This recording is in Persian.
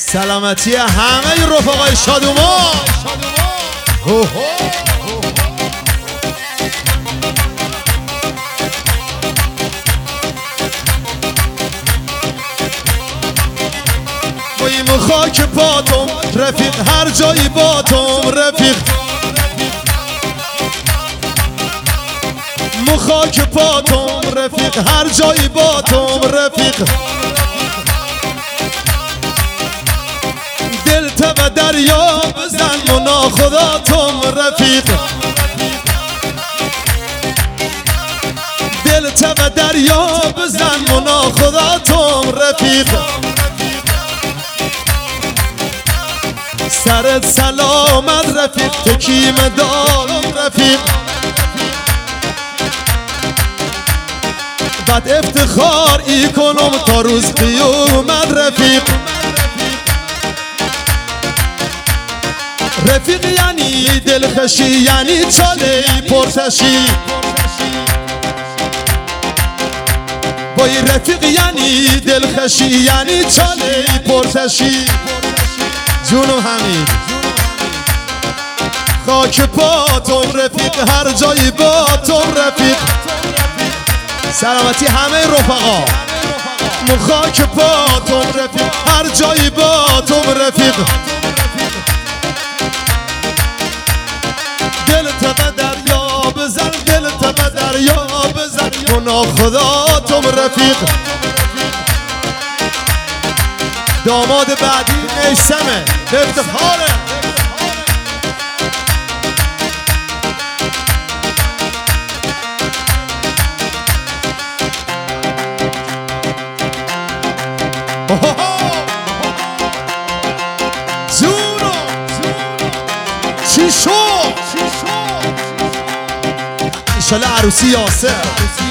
سلامتی همه رفقای شادومان. بایم خاک پاتم رفیق، هر جایی باتم رفیق. خاک پاتم رفیق، هر جایی باتم رفیق. دل تو دریا بزن و ناخداتم رفیق. دل تو دریا بزن و ناخداتم رفیق. سرت سلامت رفیق، تکیم دارم رفیق. بعد افتخار ای کنم تا روز قیامت رفیق. رفیق یعنی دلخوشی، یعنی چاله پرتشی. بای رفیق یعنی دلخوشی، یعنی چاله پرتشی. جونو حمید خاک پاتم رفیق، هر جایی باتم رفیق. سلامتی همه رفقا. خاک پاتم رفیق، هر جایی باتم رفیق. دل تو دریا بزن، دل تو دریا بزن، گناه خداتم رفیق. داماد بعدی میسمه، به افتخاره. جونو چی شد؟ انشالله عروسی یاسر.